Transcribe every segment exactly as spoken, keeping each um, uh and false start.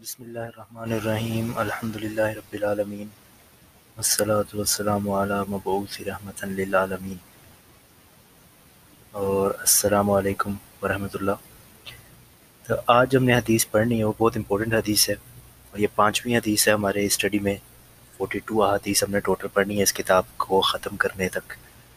بسم اللہ الرحمن الرحیم الحمد للہ رب العالمین والصلاة والسلام علی مبعوث رحمۃ للعالمین اور السلام علیکم ورحمۃ اللہ۔ تو آج ہم نے حدیث پڑھنی ہے، وہ بہت امپورٹنٹ حدیث ہے اور یہ پانچویں حدیث ہے ہمارے اسٹڈی میں۔ فورٹی ٹو حدیث ہم نے ٹوٹل پڑھنی ہے اس کتاب کو ختم کرنے تک۔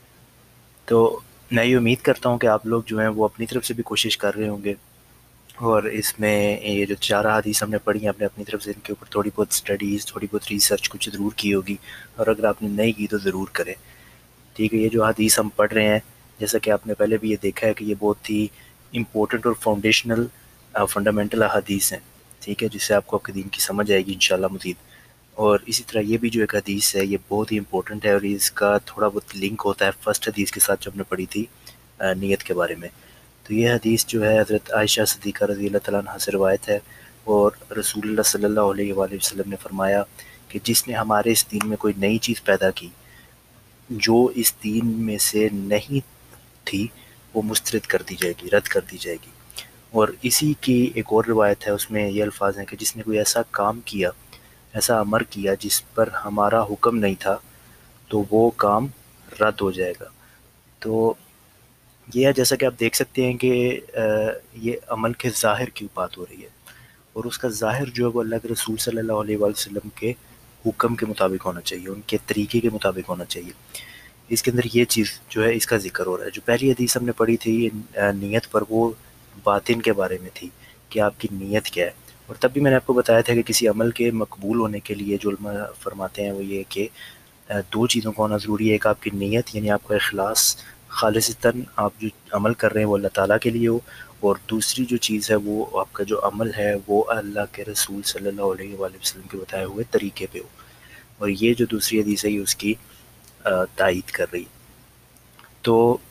تو میں یہ امید کرتا ہوں کہ آپ لوگ جو ہیں وہ اپنی طرف سے بھی کوشش کر رہے ہوں گے، اور اس میں یہ جو چار حدیث ہم نے پڑھی ہیں، ہم نے اپنی طرف سے ان کے اوپر تھوڑی بہت اسٹڈیز، تھوڑی بہت ریسرچ کچھ ضرور کی ہوگی، اور اگر آپ نے نہیں کی تو ضرور کریں، ٹھیک ہے۔ یہ جو حدیث ہم پڑھ رہے ہیں، جیسا کہ آپ نے پہلے بھی یہ دیکھا ہے کہ یہ بہت ہی امپورٹنٹ اور فاؤنڈیشنل فنڈامنٹل حدیث ہیں، ٹھیک ہے، جس سے آپ کو آپ کے دین کی سمجھ آئے گی انشاءاللہ مزید۔ اور اسی طرح یہ بھی جو ایک حدیث ہے یہ بہت ہی امپورٹنٹ ہے، اور اس کا تھوڑا بہت لنک ہوتا ہے فرسٹ حدیث کے ساتھ جو ہم نے پڑھی تھی نیت کے بارے میں۔ تو یہ حدیث جو ہے حضرت عائشہ صدیقہ رضی اللہ تعالیٰ عنہ سے روایت ہے، اور رسول اللہ صلی اللہ علیہ وآلہ وسلم نے فرمایا کہ جس نے ہمارے اس دین میں کوئی نئی چیز پیدا کی جو اس دین میں سے نہیں تھی، وہ مسترد کر دی جائے گی، رد کر دی جائے گی۔ اور اسی کی ایک اور روایت ہے، اس میں یہ الفاظ ہیں کہ جس نے کوئی ایسا کام کیا، ایسا امر کیا جس پر ہمارا حکم نہیں تھا، تو وہ کام رد ہو جائے گا۔ تو یہ ہے، جیسا کہ آپ دیکھ سکتے ہیں کہ یہ عمل کے ظاہر کی بات ہو رہی ہے، اور اس کا ظاہر جو ہے وہ اللہ کے رسول صلی اللہ علیہ وآلہ وسلم کے حکم کے مطابق ہونا چاہیے، ان کے طریقے کے مطابق ہونا چاہیے۔ اس کے اندر یہ چیز جو ہے اس کا ذکر ہو رہا ہے۔ جو پہلی حدیث ہم نے پڑھی تھی نیت پر، وہ باطن کے بارے میں تھی کہ آپ کی نیت کیا ہے، اور تب بھی میں نے آپ کو بتایا تھا کہ کسی عمل کے مقبول ہونے کے لیے جو علماء فرماتے ہیں وہ یہ کہ دو چیزوں کا ہونا ضروری ہے۔ ایک آپ کی نیت، یعنی آپ کا اخلاص، خالصتاً آپ جو عمل کر رہے ہیں وہ اللہ تعالیٰ کے لیے ہو، اور دوسری جو چیز ہے وہ آپ کا جو عمل ہے وہ اللہ کے رسول صلی اللہ علیہ وآلہ وسلم کے بتائے ہوئے طریقے پہ ہو۔ اور یہ جو دوسری حدیث ہے یہ اس کی تائید کر رہی۔ تو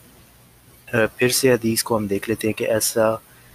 پھر سے حدیث کو ہم دیکھ لیتے ہیں کہ ایسا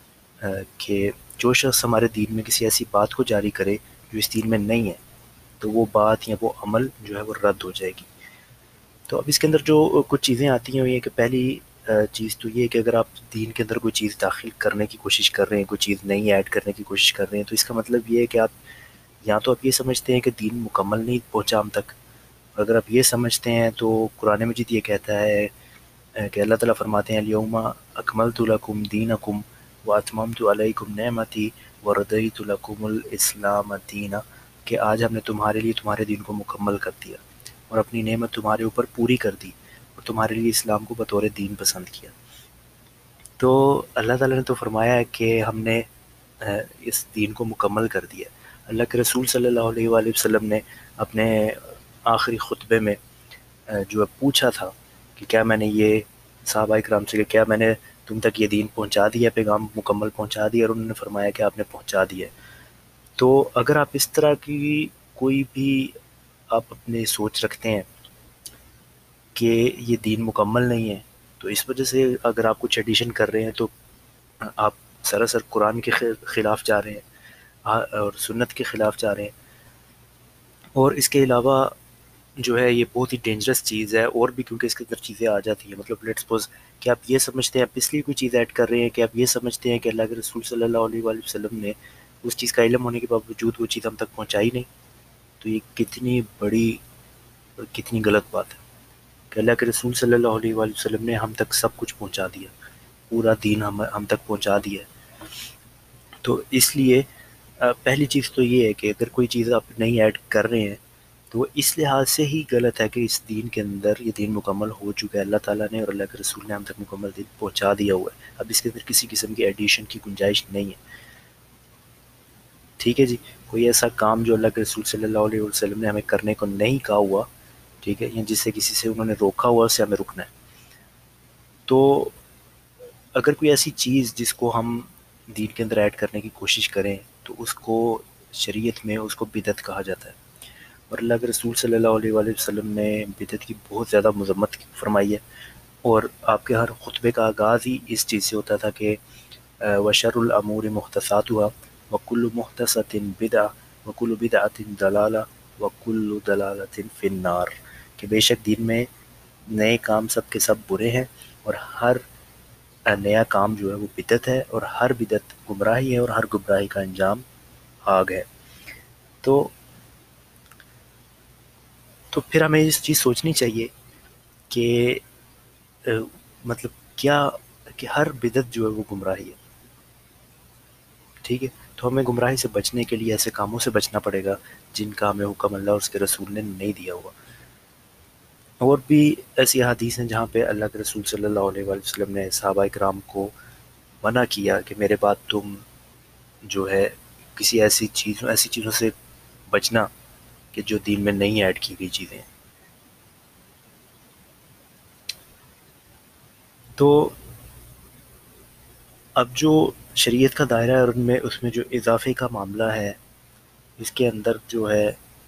کہ جو شخص ہمارے دین میں کسی ایسی بات کو جاری کرے جو اس دین میں نہیں ہے، تو وہ بات یا وہ عمل جو ہے وہ رد ہو جائے گی۔ تو اب اس کے اندر جو کچھ چیزیں آتی ہیں وہ یہ کہ پہلی چیز تو یہ کہ اگر آپ دین کے اندر کوئی چیز داخل کرنے کی کوشش کر رہے ہیں، کوئی چیز نئی ایڈ کرنے کی کوشش کر رہے ہیں، تو اس کا مطلب یہ ہے کہ آپ یا تو آپ یہ سمجھتے ہیں کہ دین مکمل نہیں پہنچا ہم تک۔ اگر آپ یہ سمجھتے ہیں تو قرآن مجید یہ کہتا ہے کہ اللہ تعالیٰ فرماتے ہیں الیوم اکملت لکم دینکم واتممت علیکم نعمتی ورضیت لکم الاسلام دینا، کہ آج ہم نے تمہارے لیے تمہارے دین کو مکمل کر دیا اور اپنی نعمت تمہارے اوپر پوری کر دی، اور تمہارے لیے اسلام کو بطور دین پسند کیا۔ تو اللہ تعالیٰ نے تو فرمایا ہے کہ ہم نے اس دین کو مکمل کر دیا۔ اللہ کے رسول صلی اللہ علیہ وآلہ وسلم نے اپنے آخری خطبے میں جو پوچھا تھا کہ کیا میں نے یہ صحابہ اکرام سے کہ کیا میں نے تم تک یہ دین پہنچا دیا، پیغام مکمل پہنچا دیا، اور انہوں نے فرمایا کہ آپ نے پہنچا دیا۔ تو اگر آپ اس طرح کی کوئی بھی آپ اپنے سوچ رکھتے ہیں کہ یہ دین مکمل نہیں ہے، تو اس وجہ سے اگر آپ کچھ ایڈیشن کر رہے ہیں تو آپ سراسر قرآن کے خلاف جا رہے ہیں اور سنت کے خلاف جا رہے ہیں۔ اور اس کے علاوہ جو ہے یہ بہت ہی ڈینجرس چیز ہے، اور بھی کیونکہ اس کے اندر چیزیں آ جاتی ہیں۔ مطلب لیٹس سپوز کہ آپ یہ سمجھتے ہیں، آپ اس لیے کوئی چیز ایڈ کر رہے ہیں کہ آپ یہ سمجھتے ہیں کہ اللہ کے رسول صلی اللہ علیہ وآلہ وسلم نے اس چیز کا علم ہونے کے باوجود وہ چیز ہم تک پہنچائی نہیں، تو یہ کتنی بڑی کتنی غلط بات ہے کہ اللہ کے رسول صلی اللہ علیہ وآلہ وسلم نے ہم تک سب کچھ پہنچا دیا، پورا دین ہم ہم تک پہنچا دیا۔ تو اس لیے پہلی چیز تو یہ ہے کہ اگر کوئی چیز آپ نہیں ایڈ کر رہے ہیں تو وہ اس لحاظ سے ہی غلط ہے کہ اس دین کے اندر یہ دین مکمل ہو چکا ہے، اللہ تعالیٰ نے اور اللہ کے رسول نے ہم تک مکمل دین پہنچا دیا ہوا ہے۔ اب اس کے اندر کسی قسم کی ایڈیشن کی گنجائش نہیں ہے، ٹھیک ہے جی۔ کوئی ایسا کام جو اللہ کے رسول صلی اللہ علیہ وسلم نے ہمیں کرنے کو نہیں کہا ہوا، ٹھیک ہے، یا جس سے کسی سے انہوں نے روکا ہوا، اس سے ہمیں رکنا ہے۔ تو اگر کوئی ایسی چیز جس کو ہم دین کے اندر ایڈ کرنے کی کوشش کریں تو اس کو شریعت میں اس کو بدعت کہا جاتا ہے، اور اللہ کے رسول صلی اللہ علیہ وآلہ وسلم نے بدعت کی بہت زیادہ مذمت فرمائی ہے، اور آپ کے ہر خطبے کا آغاز ہی اس چیز سے ہوتا تھا کہ وشر الامور محدثاتها وکل محدثۃ بدعہ وکل بدعۃ ضلالہ وکل ضلالۃ فی النار، کہ بے شک دین میں نئے کام سب کے سب برے ہیں، اور ہر نیا کام جو ہے وہ بدعت ہے، اور ہر بدعت گمراہی ہے، اور ہر گمراہی کا انجام آگ ہے. تو تو پھر ہمیں اس چیز سوچنی چاہیے کہ مطلب کیا کہ ہر بدعت جو ہے وہ گمراہی ہے. ٹھیک ہے, تو ہمیں گمراہی سے بچنے کے لیے ایسے کاموں سے بچنا پڑے گا جن کا ہمیں حکم اللہ اور اس کے رسول نے نہیں دیا ہوا. اور بھی ایسی احادیث ہیں جہاں پہ اللہ کے رسول صلی اللہ علیہ وآلہ وسلم نے صحابہ کرام کو منع کیا کہ میرے بعد تم جو ہے کسی ایسی چیز ایسی چیزوں سے بچنا کہ جو دین میں نہیں ایڈ کی گئی چیزیں ہیں. تو اب جو شریعت کا دائرہ ہے اور ان میں اس میں جو اضافے کا معاملہ ہے, اس کے اندر جو ہے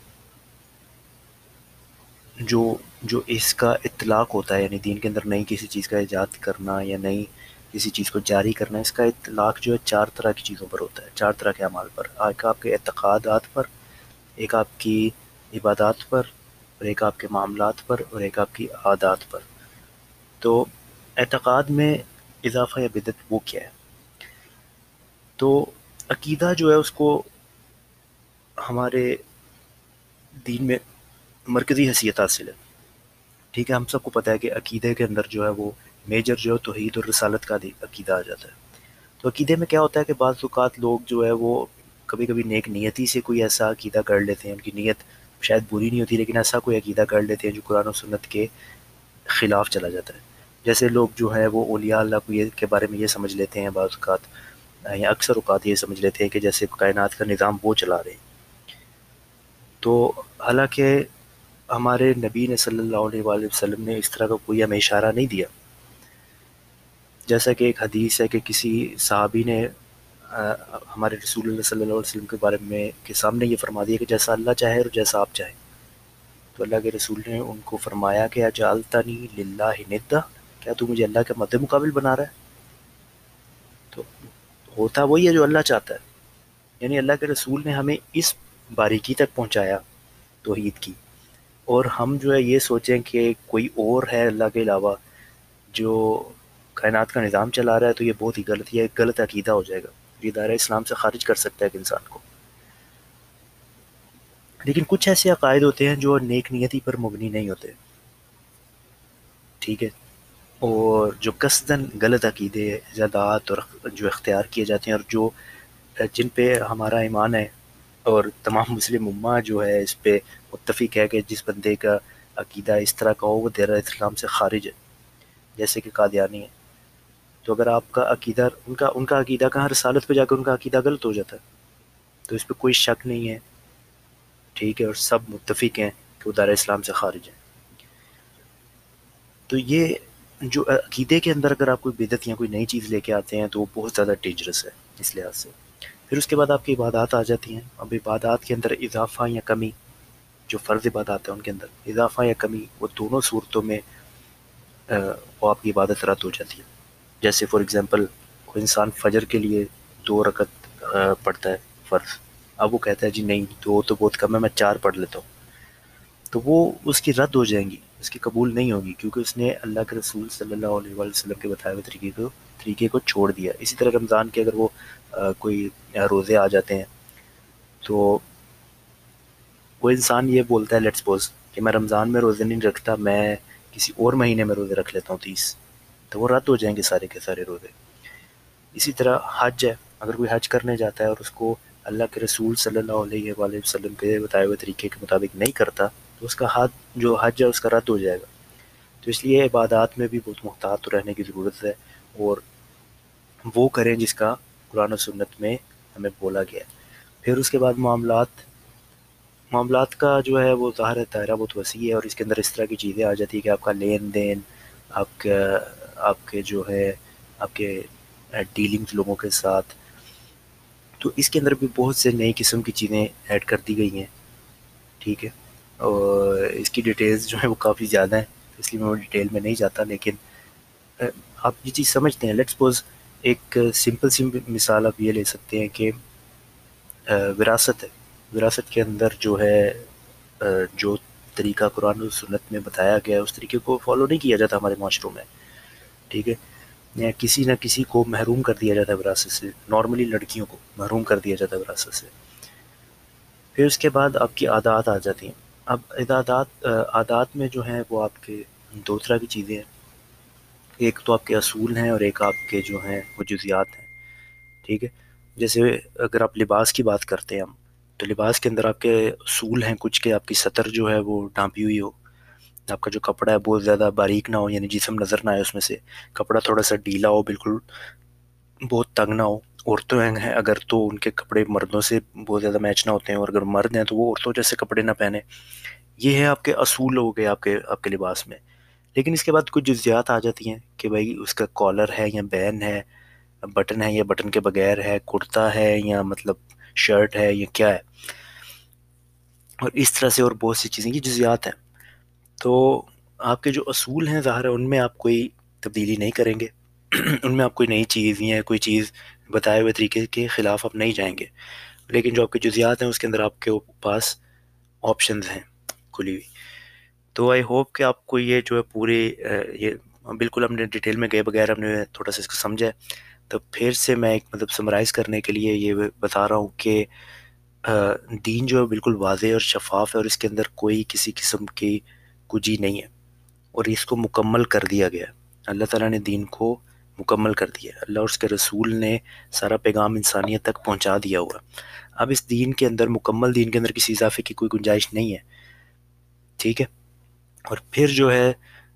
جو جو اس کا اطلاق ہوتا ہے, یعنی دین کے اندر نئی کسی چیز کا ایجاد کرنا یا نئی کسی چیز کو جاری کرنا, اس کا اطلاق جو ہے چار طرح کی چیزوں پر ہوتا ہے, چار طرح کے اعمال پر. ایک آپ کے اعتقادات پر, ایک آپ کی عبادات پر, اور ایک آپ کے معاملات پر, اور ایک آپ کی عادات پر. تو اعتقاد میں اضافہ یا بدعت وہ کیا ہے؟ تو عقیدہ جو ہے اس کو ہمارے دین میں مرکزی حیثیت حاصل ہے. ٹھیک ہے, ہم سب کو پتہ ہے کہ عقیدے کے اندر جو ہے وہ میجر جو ہے توحید اور رسالت کا عقیدہ آ جاتا ہے. تو عقیدے میں کیا ہوتا ہے کہ بعض اوقات لوگ جو ہے وہ کبھی کبھی نیک نیتی سے کوئی ایسا عقیدہ کر لیتے ہیں, ان کی نیت شاید بری نہیں ہوتی لیکن ایسا کوئی عقیدہ کر لیتے ہیں جو قرآن و سنت کے خلاف چلا جاتا ہے. جیسے لوگ جو ہے وہ اولیاء اللہ کو یہ کے بارے میں یہ سمجھ لیتے ہیں بعض اوقات, یا اکثر اوقات یہ سمجھ لیتے ہیں کہ جیسے کائنات کا نظام وہ چلا رہے ہیں. تو حالانکہ ہمارے نبی نے صلی اللہ علیہ وآلہ وسلم نے اس طرح کا کوئی ہمیں اشارہ نہیں دیا. جیسا کہ ایک حدیث ہے کہ کسی صحابی نے ہمارے رسول اللہ صلی اللہ علیہ وسلم کے بارے میں کے سامنے یہ فرما دیا کہ جیسا اللہ چاہے اور جیسا آپ چاہیں. تو اللہ کے رسول نے ان کو فرمایا کہ اجعلتنی للہ ندا, کیا تو مجھے اللہ کے مد مقابل بنا رہا ہے؟ تو ہوتا وہی ہے جو اللہ چاہتا ہے. یعنی اللہ کے رسول نے ہمیں اس باریکی تک پہنچایا توحید کی, اور ہم جو ہے یہ سوچیں کہ کوئی اور ہے اللہ کے علاوہ جو کائنات کا نظام چلا رہا ہے, تو یہ بہت ہی غلط, یہ غلط عقیدہ ہو جائے گا, یہ دائرہ اسلام سے خارج کر سکتا ہے ایک انسان کو. لیکن کچھ ایسے عقائد ہوتے ہیں جو نیک نیتی پر مبنی نہیں ہوتے. ٹھیک ہے, اور جو قصداً غلط عقیدے ایجادات اور جو اختیار کیے جاتے ہیں, اور جو جن پہ ہمارا ایمان ہے اور تمام مسلم امہ جو ہے اس پہ متفق ہے کہ جس بندے کا عقیدہ اس طرح کا ہو وہ دائرہ اسلام سے خارج ہے, جیسے کہ قادیانی ہے. تو اگر آپ کا عقیدہ ان کا ان کا عقیدہ کہاں رسالت پہ جا کر ان کا عقیدہ غلط ہو جاتا ہے, تو اس پہ کوئی شک نہیں ہے. ٹھیک ہے, اور سب متفق ہیں کہ وہ دائرہ اسلام سے خارج ہیں. تو یہ جو عقیدے کے اندر اگر آپ کوئی بدعت یا کوئی نئی چیز لے کے آتے ہیں تو وہ بہت زیادہ ڈینجرس ہے اس لحاظ سے. پھر اس کے بعد آپ کی عبادات آ جاتی ہیں. اب عبادات کے اندر اضافہ یا کمی, جو فرض عبادات ہیں ان کے اندر اضافہ یا کمی, وہ دونوں صورتوں میں وہ آپ کی عبادت رد ہو جاتی ہے. جیسے فار ایگزامپل کوئی انسان فجر کے لیے دو رکعت پڑھتا ہے فرض, اب وہ کہتا ہے جی نہیں دو تو بہت کم ہے, میں چار پڑھ لیتا ہوں, تو وہ اس کی رد ہو جائیں گی, اس کی قبول نہیں ہوگی, کیونکہ اس نے اللہ کے رسول صلی اللہ علیہ وآلہ وسلم کے بتائے ہوئے طریقے کو طریقے کو چھوڑ دیا. اسی طرح رمضان کے اگر وہ کوئی روزے آ جاتے ہیں تو وہ انسان یہ بولتا ہے لیٹس سپوز کہ میں رمضان میں روزے نہیں رکھتا, میں کسی اور مہینے میں روزے رکھ لیتا ہوں تیس, تو وہ رد ہو جائیں گے سارے کے سارے روزے. اسی طرح حج ہے, اگر کوئی حج کرنے جاتا ہے اور اس کو اللہ کے رسول صلی اللہ علیہ وآلہ وسلم کے بتائے ہوئے طریقے کے مطابق نہیں کرتا, تو اس کا حج جو حج ہے اس کا رد ہو جائے گا. تو اس لیے عبادات میں بھی بہت محتاط رہنے کی ضرورت ہے, اور وہ کریں جس کا قرآن و سنت میں ہمیں بولا گیا ہے. پھر اس کے بعد معاملات معاملات کا جو ہے وہ ظاہر ہے دائرہ بہت وسیع ہے, اور اس کے اندر اس طرح کی چیزیں آ جاتی ہیں کہ آپ کا لین دین, آپ کا آپ کے جو ہے آپ کے ڈیلنگز لوگوں کے ساتھ, تو اس کے اندر بھی بہت سے نئی قسم کی چیزیں ایڈ کر دی گئی ہیں. ٹھیک ہے, اور اس کی ڈیٹیلز جو ہیں وہ کافی زیادہ ہیں, اس لیے میں وہ ڈیٹیل میں نہیں جاتا. لیکن آپ یہ چیز سمجھتے ہیں, لیٹس سپوز ایک سمپل سی مثال آپ یہ لے سکتے ہیں کہ وراثت ہے. وراثت کے اندر جو ہے جو طریقہ قرآن و سنت میں بتایا گیا ہے اس طریقے کو فالو نہیں کیا جاتا ہمارے معاشروں میں. ٹھیک ہے, یا کسی نہ کسی کو محروم کر دیا جاتا ہے وراثت سے. نارملی لڑکیوں کو محروم کر دیا جاتا ہے وراثت سے. پھر اس کے بعد آپ کی عادات آ جاتی ہیں. اب عادات عادات میں جو ہیں وہ آپ کے دو طرح کی چیزیں ہیں. ایک تو آپ کے اصول ہیں اور ایک آپ کے جو ہیں وہ جزیات ہیں. ٹھیک ہے. جیسے اگر آپ لباس کی بات کرتے ہیں ہم، تو لباس کے اندر آپ کے اصول ہیں کچھ کہ آپ کی سطر جو ہے وہ ڈھانپی ہوئی ہو، آپ کا جو کپڑا ہے بہت زیادہ باریک نہ ہو، یعنی جسم نظر نہ آئے اس میں سے، کپڑا تھوڑا سا ڈھیلا ہو، بالکل بہت تنگ نہ ہو. عورتوں ہیں اگر تو ان کے کپڑے مردوں سے بہت زیادہ میچ نہ ہوتے ہیں، اور اگر مرد ہیں تو وہ عورتوں جیسے کپڑے نہ پہنے. یہ ہے آپ کے اصول ہو گئے آپ کے آپ کے لباس میں. لیکن اس کے بعد کچھ جزیات آ جاتی ہیں کہ بھائی اس کا کالر ہے یا بین ہے، بٹن ہے یا بٹن کے بغیر ہے، کرتا ہے یا مطلب شرٹ ہے یا کیا ہے، اور اس طرح سے اور بہت سی چیزیں یہ جزیات ہیں. تو آپ کے جو اصول ہیں ظاہر ہے ان میں آپ کوئی تبدیلی نہیں کریں گے. ان میں آپ کوئی نئی چیز یا کوئی چیز بتائے ہوئے طریقے کے خلاف آپ نہیں جائیں گے. لیکن جو آپ کے جزیات ہیں اس کے اندر آپ کے پاس آپشنز ہیں کھلی ہوئی. تو آئی ہوپ کہ آپ کو یہ جو ہے پوری یہ بالکل ہم نے ڈیٹیل میں گئے بغیر ہم نے تھوڑا سا اس کو سمجھا ہے. تو پھر سے میں ایک مطلب سمرائز کرنے کے لیے یہ بتا رہا ہوں کہ دین جو ہے بالکل واضح اور شفاف ہے، اور اس کے اندر کوئی کسی قسم کی کجی نہیں ہے، اور اس کو مکمل کر دیا گیا ہے. اللہ تعالیٰ نے دین کو مکمل کر دیا ہے. اللہ اور اس کے رسول نے سارا پیغام انسانیت تک پہنچا دیا ہوا. اب اس دین کے اندر، مکمل دین کے اندر کسی اضافے کی کوئی گنجائش نہیں ہے. ٹھیک ہے. اور پھر جو ہے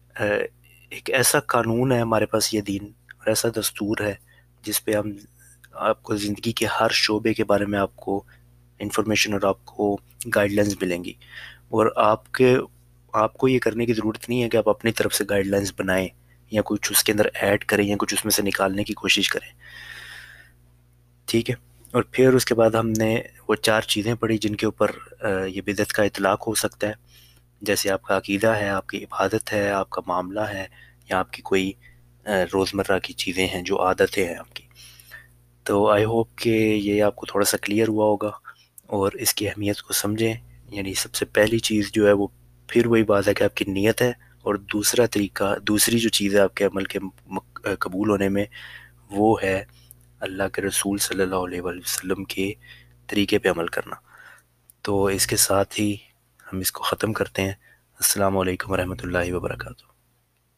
ایک ایسا قانون ہے ہمارے پاس یہ دین، اور ایسا دستور ہے جس پہ ہم آپ کو زندگی کے ہر شعبے کے بارے میں آپ کو انفارمیشن اور آپ کو گائیڈ لائنز ملیں گی. اور آپ کے آپ کو یہ کرنے کی ضرورت نہیں ہے کہ آپ اپنی طرف سے گائیڈ لائنز بنائیں یا کچھ اس کے اندر ایڈ کریں یا کچھ اس میں سے نکالنے کی کوشش کریں. ٹھیک ہے. اور پھر اس کے بعد ہم نے وہ چار چیزیں پڑھی جن کے اوپر یہ بدعت کا اطلاق ہو سکتا ہے، جیسے آپ کا عقیدہ ہے، آپ کی عبادت ہے، آپ کا معاملہ ہے، یا آپ کی کوئی روزمرہ کی چیزیں ہیں جو عادتیں ہیں آپ کی. تو آئی ہوپ کہ یہ آپ کو تھوڑا سا کلیئر ہوا ہوگا اور اس کی اہمیت کو سمجھیں. یعنی سب سے پہلی چیز جو ہے وہ پھر وہی بات ہے کہ آپ کی نیت ہے، اور دوسرا طریقہ دوسری جو چیز ہے آپ کے عمل کے قبول ہونے میں وہ ہے اللہ کے رسول صلی اللہ علیہ وآلہ وسلم کے طریقے پہ عمل کرنا. تو اس کے ساتھ ہی ہم اس کو ختم کرتے ہیں. السلام علیکم ورحمۃ اللہ وبرکاتہ.